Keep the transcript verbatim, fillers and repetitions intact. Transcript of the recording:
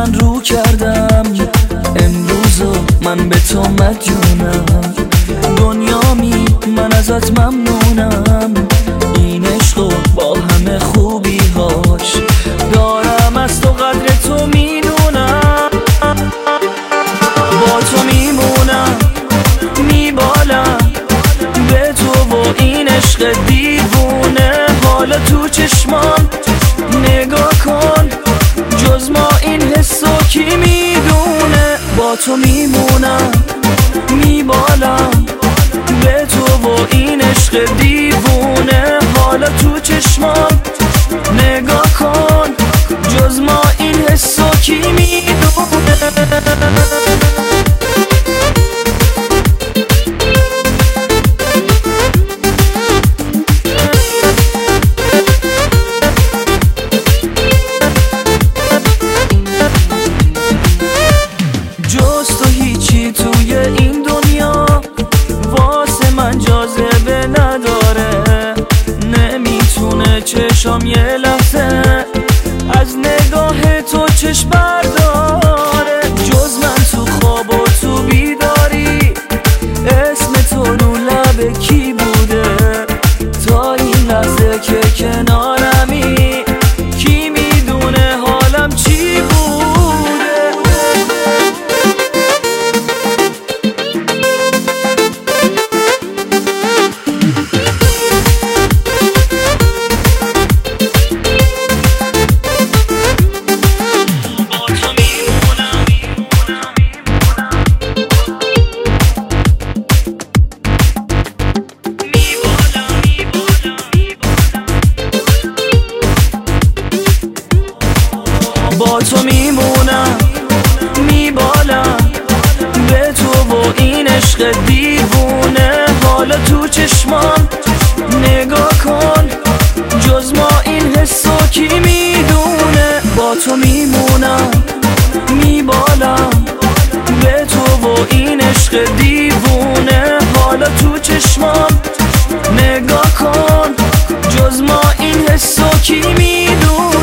من رو کردم، امروزو من به تو مدیونم. دنیامی من ازت ممنونم، این عشقو با همه خوبی هاش دارم، از تو قدر تو میدونم. با تو میمونم میبالم به تو و این عشق دیوونه. حالا تو چشمام نگاه کن، جز ما این حسو کی میدونه. با تو میمونم میبالم به تو و این عشق دیوونه. حالا تو چشمام نگاه کن، جز ما این حسو کی میدونه. جز تو هیچی توی این دنیا واسه من جاذبه نداره. نمیتونه چشام یه لحظه از نگاه تو چشم برداره. جز من تو خواب و تو بیداری اسم تو رو لب کی بوده؟ تا این لحظه که کنارمی کی میدونه حالم چی بوده؟ با تو میمونم میبالم به تو و این عشق دیوونه. حالا تو چشمام نگاه کن، جز ما این حسو کی میدونه. با تو میمونم میبالم به تو و این عشق دیوونه. حالا تو چشمام نگاه کن، جز ما این حسو کی میدونه.